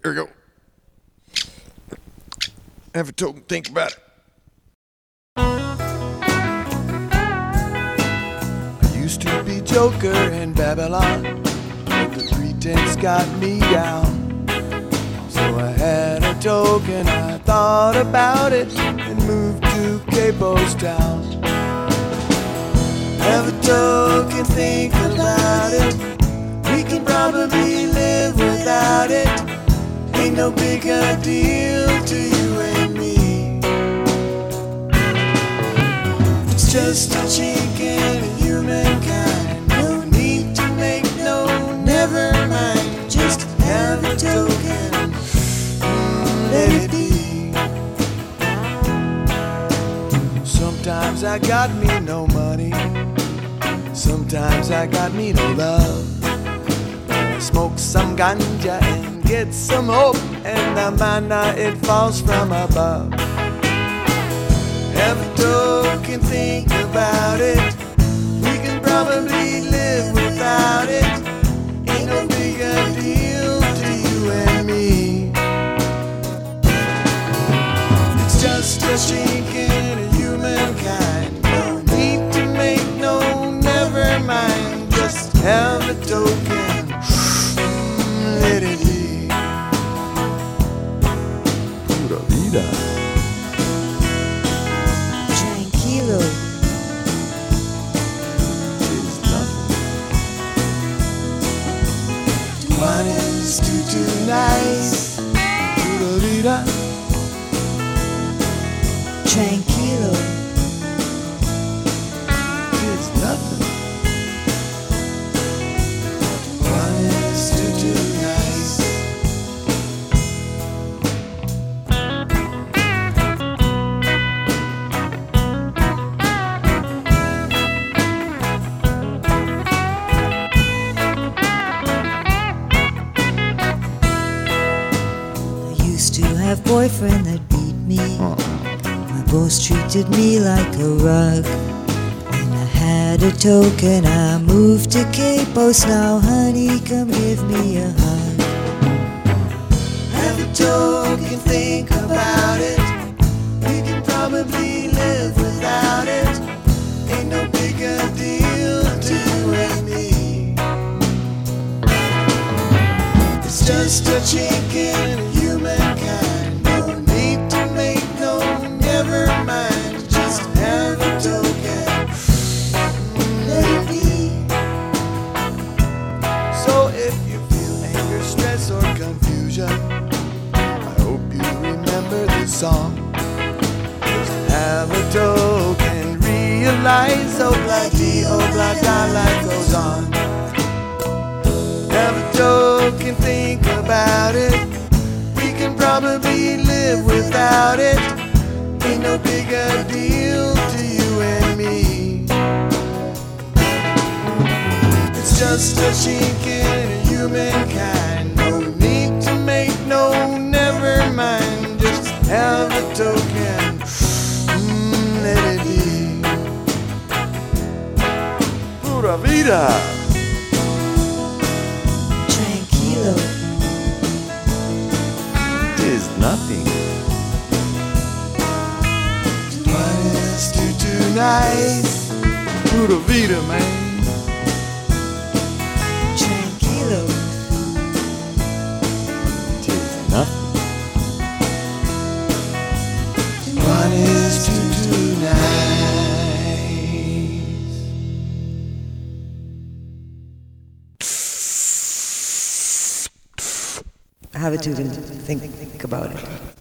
Here we go. Have a token, think about it. I used to be Joker in Babylon, but the pretense got me down. So I had a token, I thought about it, and moved to Capos Town. Have a token, think about it. We can probably live without it. Ain't no bigger deal to you and me. It's just a chink in humankind. No need to make no, never mind. Just have a token, let it be. Sometimes I got me no money, sometimes I got me no love. I smoke some ganja and get some hope, and the manna it falls from above. Have a token, think about it. We can probably live without it. Ain't no bigger deal to you and me. It's just a shrinking of humankind. No need to make no, never mind. Just have a token, let it be. Pura vida. Tranquilo. Is nothing. One is too nice. Pura vida. Tranquilo. Is nothing. One is too nice. I used to have boyfriend that beat me. My boss treated me like a rug. When I had a token, I moved to Capos. Now, honey, come give me a hug. Have a token, think about it. We can probably live without it. Ain't no bigger deal to you and me. It's just a chink in humankind. No need to make no, never mind. Just have a token, let it be. So if you feel anger, stress, or confusion, I hope you remember this song. Just have a token, realize, obladi, life goes on. Have a token, think about it. We can probably live without it. Ain't no bigger deal to you and me. It's just a chink in humankind. No need to make no, never mind. Just have a token, let it be. Pura vida. Tranquilo. Is nothing. One is too nice. Pura vida, man. Tranquilo. Tis nothing. One is too nice. Have a token. Think about it.